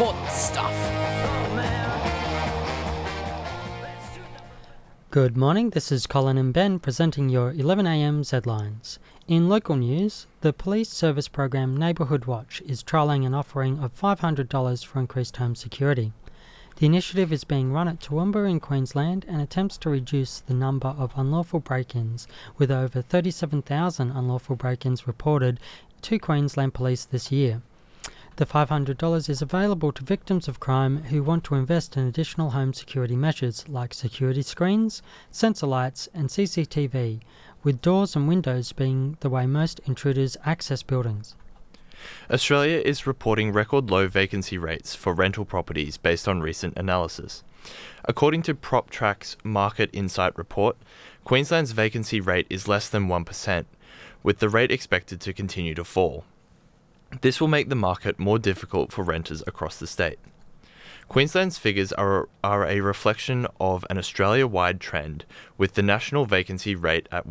important stuff. Good morning, this is Colin and Ben presenting your 11am headlines. In local news, the police service program Neighbourhood Watch is trialling an offering of $500 for increased home security. The initiative is being run at Toowoomba in Queensland and attempts to reduce the number of unlawful break-ins, with over 37,000 unlawful break-ins reported to Queensland Police this year. The $500 is available to victims of crime who want to invest in additional home security measures like security screens, sensor lights and CCTV, with doors and windows being the way most intruders access buildings. Australia is reporting record low vacancy rates for rental properties based on recent analysis. According to PropTrack's Market Insight report, Queensland's vacancy rate is less than 1%, with the rate expected to continue to fall. This will make the market more difficult for renters across the state. Queensland's figures are a reflection of an Australia-wide trend, with the national vacancy rate at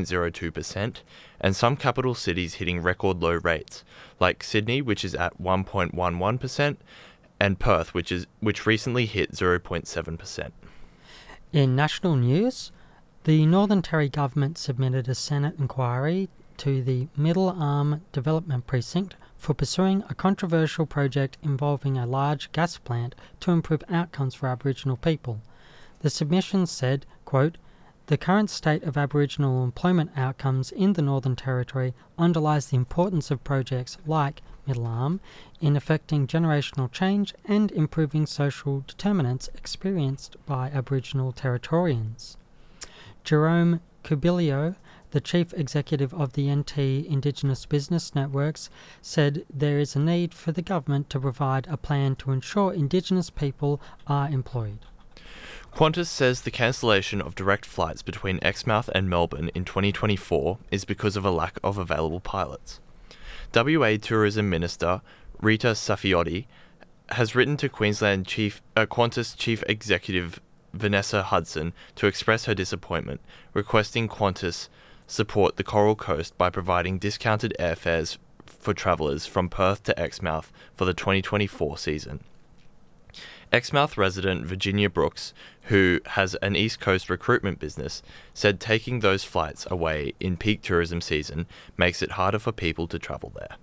1.02% and some capital cities hitting record low rates, like Sydney, which is at 1.11%, and Perth, which recently hit 0.7%. In national news, the Northern Territory government submitted a Senate inquiry to the Middle Arm Development Precinct for pursuing a controversial project involving a large gas plant to improve outcomes for Aboriginal people. The submission said, quote, "The current state of Aboriginal employment outcomes in the Northern Territory underlies the importance of projects like Middle Arm in affecting generational change and improving social determinants experienced by Aboriginal Territorians." Jerome Cubilio, the chief executive of the NT Indigenous Business Networks, said there is a need for the government to provide a plan to ensure Indigenous people are employed. Qantas says the cancellation of direct flights between Exmouth and Melbourne in 2024 is because of a lack of available pilots. WA Tourism Minister Rita Saffioti has written to Queensland Qantas Chief Executive Vanessa Hudson to express her disappointment, requesting Qantas support the Coral Coast by providing discounted airfares for travellers from Perth to Exmouth for the 2024 season. Exmouth resident Virginia Brooks, who has an East Coast recruitment business, said taking those flights away in peak tourism season makes it harder for people to travel there.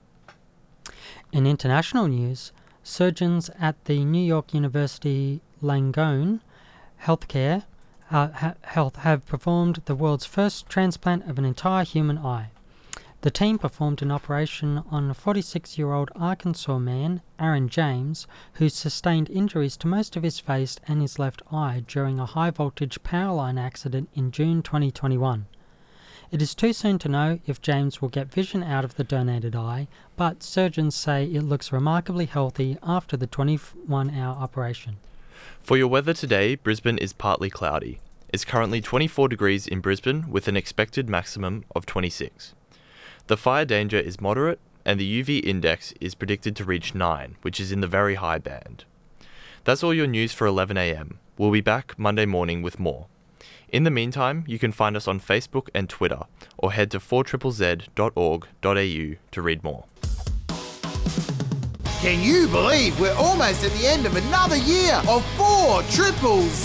In international news, surgeons at the New York University Langone Healthcare Health have performed the world's first transplant of an entire human eye. The team performed an operation on a 46-year-old Arkansas man, Aaron James, who sustained injuries to most of his face and his left eye during a high-voltage power line accident in June 2021. It is too soon to know if James will get vision out of the donated eye, but surgeons say it looks remarkably healthy after the 21-hour operation. For your weather today, Brisbane is partly cloudy. It's currently 24 degrees in Brisbane with an expected maximum of 26. The fire danger is moderate and the UV index is predicted to reach 9, which is in the very high band. That's all your news for 11am. We'll be back Monday morning with more. In the meantime, you can find us on Facebook and Twitter or head to 4ZZZ.org.au to read more. Can you believe we're almost at the end of another year of 4ZZZ?